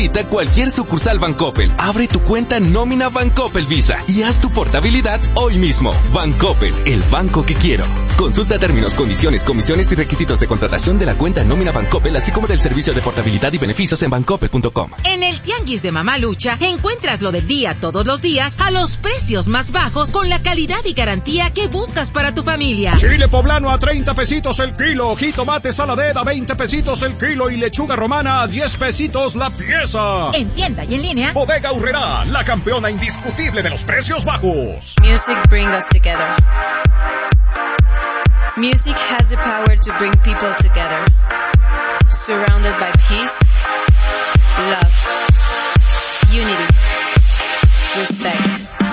Visita cualquier sucursal Bancoppel, abre tu cuenta nómina Bancoppel Visa y haz tu portabilidad hoy mismo. Bancoppel, el banco que quiero. Consulta términos, condiciones, comisiones y requisitos de contratación de la cuenta nómina Bancoppel, así como del servicio de portabilidad y beneficios en bancoppel.com. En el Tianguis de Mamalucha encuentras lo del día todos los días a los precios más bajos con la calidad y garantía que buscas para tu familia. Chile poblano a 30 pesitos el kilo, jitomate saladera a 20 pesitos el kilo y lechuga romana a 10 pesitos la pieza. En tienda y en línea, Bodega Aurrerá, la campeona indiscutible de los precios bajos. Music brings us together. Music has the power to bring people together.